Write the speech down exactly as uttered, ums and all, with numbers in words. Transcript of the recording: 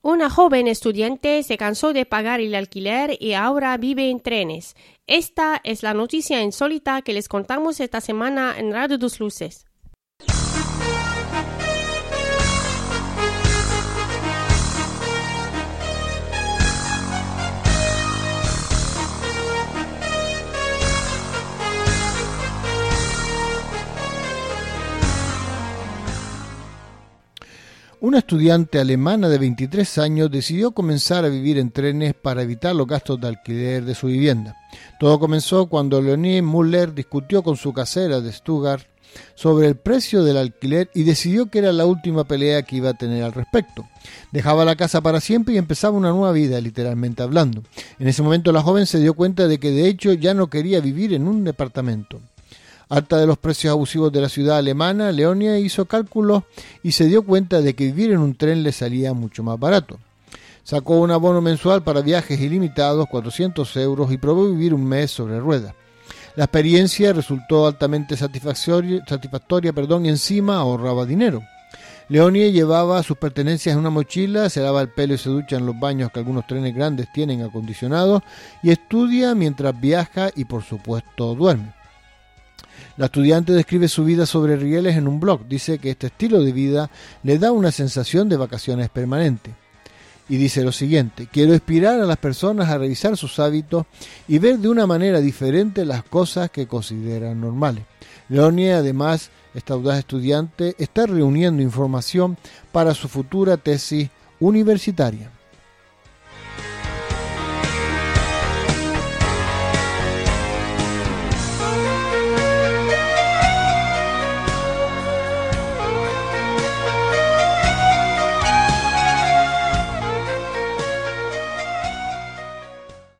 Una joven estudiante se cansó de pagar el alquiler y ahora vive en trenes. Esta es la noticia insólita que les contamos esta semana en Radio Dos Luces. Una estudiante alemana de veintitrés años decidió comenzar a vivir en trenes para evitar los gastos de alquiler de su vivienda. Todo comenzó cuando Leonie Müller discutió con su casera de Stuttgart sobre el precio del alquiler y decidió que era la última pelea que iba a tener al respecto. Dejaba la casa para siempre y empezaba una nueva vida, literalmente hablando. En ese momento la joven se dio cuenta de que de hecho ya no quería vivir en un departamento. Harta de los precios abusivos de la ciudad alemana, Leonie hizo cálculos y se dio cuenta de que vivir en un tren le salía mucho más barato. Sacó un abono mensual para viajes ilimitados, cuatrocientos euros, y probó vivir un mes sobre ruedas. La experiencia resultó altamente satisfactoria, satisfactoria perdón, y encima ahorraba dinero. Leonie llevaba sus pertenencias en una mochila, se lava el pelo y se ducha en los baños que algunos trenes grandes tienen acondicionados y estudia mientras viaja y por supuesto duerme. La estudiante describe su vida sobre rieles en un blog. Dice que este estilo de vida le da una sensación de vacaciones permanente. Y dice lo siguiente: quiero inspirar a las personas a revisar sus hábitos y ver de una manera diferente las cosas que consideran normales. Leonie, además, esta audaz estudiante, está reuniendo información para su futura tesis universitaria.